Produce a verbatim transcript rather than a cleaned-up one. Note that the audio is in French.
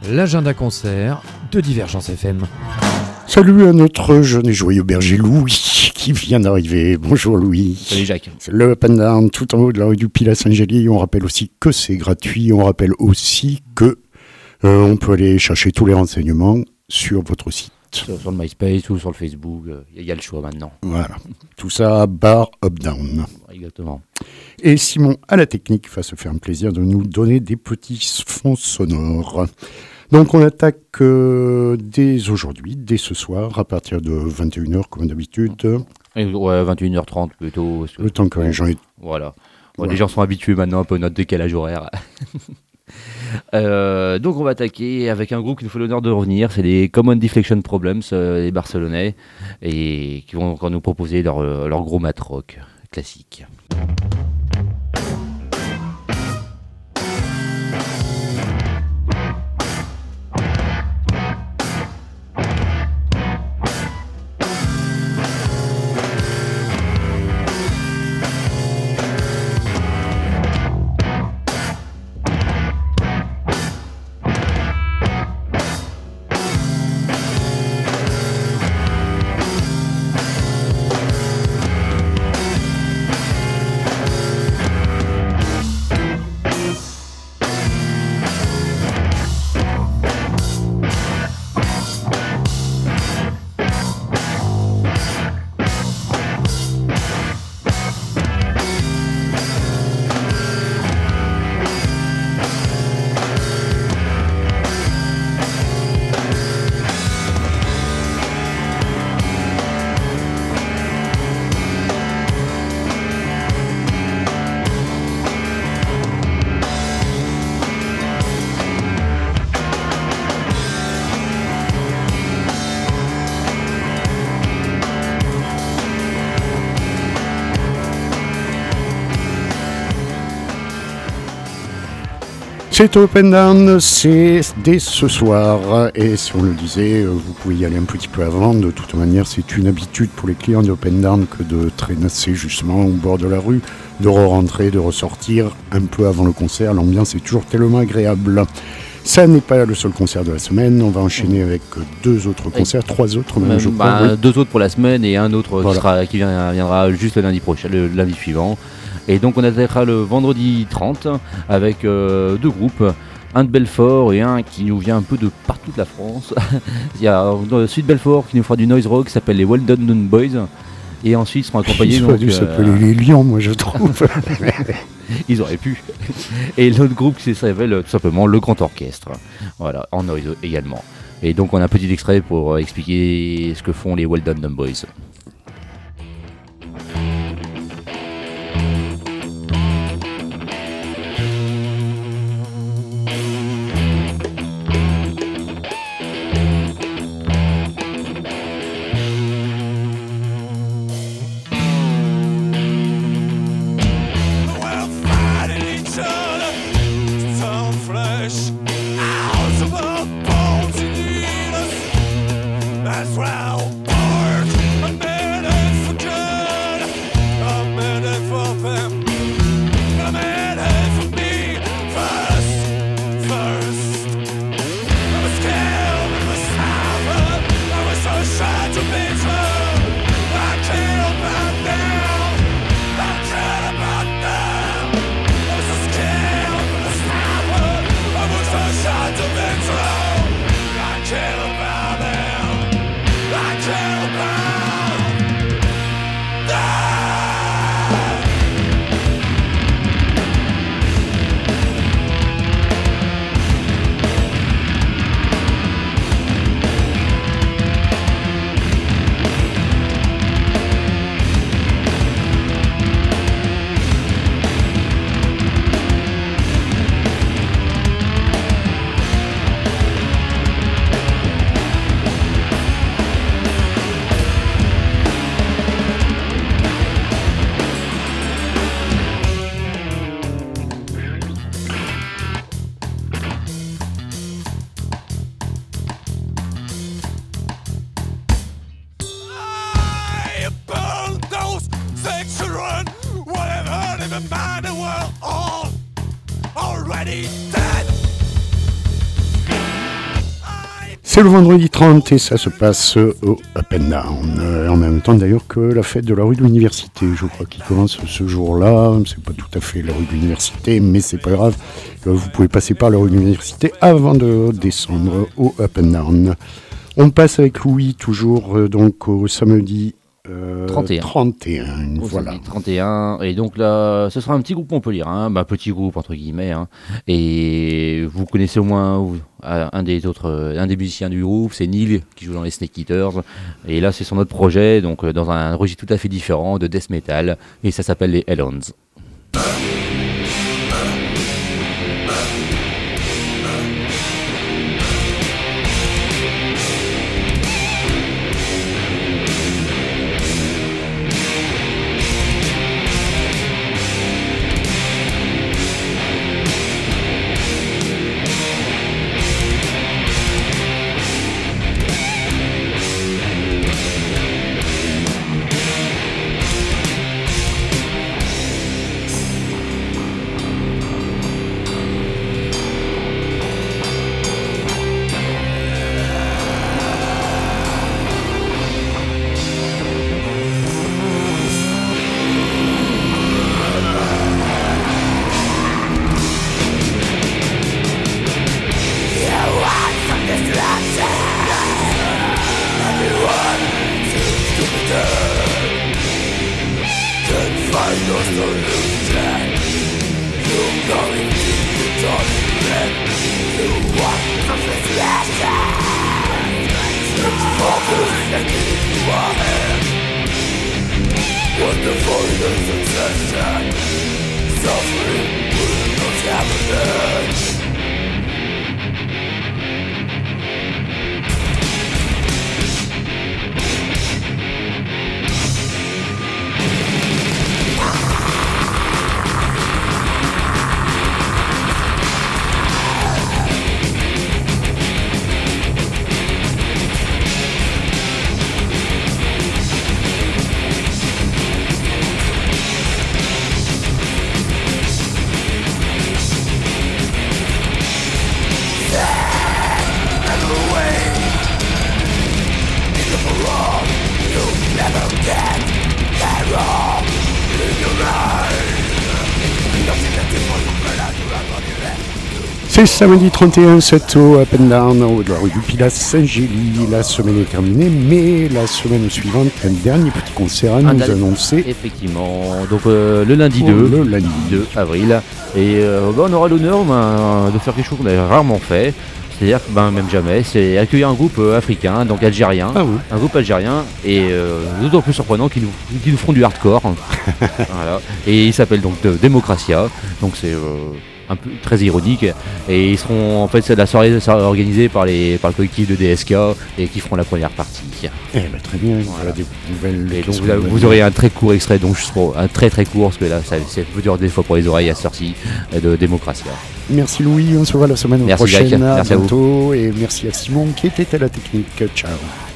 l'agenda concert de Divergence F M. Salut à notre jeune et joyeux berger Louis qui vient d'arriver. Bonjour Louis. Salut Jacques. C'est le Up and Down tout en haut de la rue du Pilat Saint-Gély. On rappelle aussi que c'est gratuit. On rappelle aussi que euh, on peut aller chercher tous les renseignements sur votre site. Sur, sur le MySpace ou sur le Facebook, il euh, y a le choix maintenant. Voilà. Tout ça bar Up Down. Exactement. Et Simon à la technique va se faire un plaisir de nous donner des petits fonds sonores. Donc on attaque euh, dès aujourd'hui, dès ce soir, à partir de vingt et une heures comme d'habitude. Et, ouais, vingt et une heures trente plutôt. Le temps que les gens aient... Voilà. Bon, voilà. Les gens sont habitués maintenant un peu à notre décalage horaire. euh, donc on va attaquer avec un groupe qui nous fait l'honneur de revenir, c'est les Common Deflection Problems, euh, les Barcelonais, et qui vont encore nous proposer leur, leur gros mat rock classique. C'est Open Down, c'est dès ce soir, et si on le disait, vous pouvez y aller un petit peu avant. De toute manière, c'est une habitude pour les clients d'Open Down que de traînasser justement au bord de la rue, de re-rentrer, de ressortir un peu avant le concert. L'ambiance est toujours tellement agréable. Ça n'est pas le seul concert de la semaine, on va enchaîner avec deux autres concerts, trois autres même, même je crois. bah, Oui. Deux autres pour la semaine et un autre Voilà. qui, sera, qui vient, viendra juste le lundi prochain, le lundi suivant. Et donc on attaquera le vendredi trente avec euh, deux groupes, un de Belfort et un qui nous vient un peu de partout de la France. Il y a dans le sud Belfort qui nous fera du noise rock qui s'appelle les Well Done Boys. Et ensuite ils seront accompagnés. Ils donc, auraient dû euh, s'appeler les Lions, moi je trouve. Ils auraient pu. Et l'autre groupe qui s'appelle tout simplement le Grand Orchestre. Voilà, en noise également. Et donc on a un petit extrait pour euh, expliquer ce que font les Well Done Boys. That's right. already dead. C'est le vendredi trente et ça se passe au Up and Down. Euh, en même temps d'ailleurs que la fête de la rue de l'université, je crois, qui commence ce jour-là. C'est pas tout à fait la rue de l'université, mais c'est pas grave. Euh, vous pouvez passer par la rue de l'université avant de descendre au Up and Down. On passe avec Louis toujours euh, donc au samedi euh, trente et un. trente et un, Au voilà. samedi trente et un, et donc là, ce sera un petit groupe Montpellier, hein, bah, petit groupe entre guillemets, hein, et vous connaissez au moins ou- un des autres, un des musiciens du groupe, c'est Neil qui joue dans les Snake Eaters, et là c'est son autre projet, donc euh, dans un registre tout à fait différent de death metal, et ça s'appelle les Hellhounds. C'est samedi trente et un, c'est au Up and Down, au de la rue du Pilat Saint-Gély. La semaine est terminée, mais la semaine suivante, un dernier petit concert à nous dernier- annoncer. Effectivement, donc euh, le lundi pour deux, le lundi. deux avril, et euh, bah, on aura l'honneur ben, de faire quelque chose qu'on a rarement fait, c'est-à-dire que ben, même jamais, c'est accueillir un groupe euh, africain, donc algérien, Ah oui. un groupe algérien, et euh, d'autant plus surprenant qu'ils nous, qu'ils nous feront du hardcore. Voilà. Et il s'appelle donc de- Democratia, donc c'est euh, un peu très ironique, et ils seront en fait c'est la soirée sera organisée par les par le collectif de D S K et qui feront la première partie. Eh ben, très bien, voilà des nouvelles. Et qui donc sont vous, avez- nouvelles. vous aurez un très court extrait, donc juste pour un très très court, parce que là ça, c'est un peu dur des fois pour les oreilles à cette heure-ci, euh, de Democratia. Merci Louis, on se voit la semaine Merci, prochaine. Jacques. À Merci à vous. bientôt. Et merci à Simon qui était à la technique. Ciao.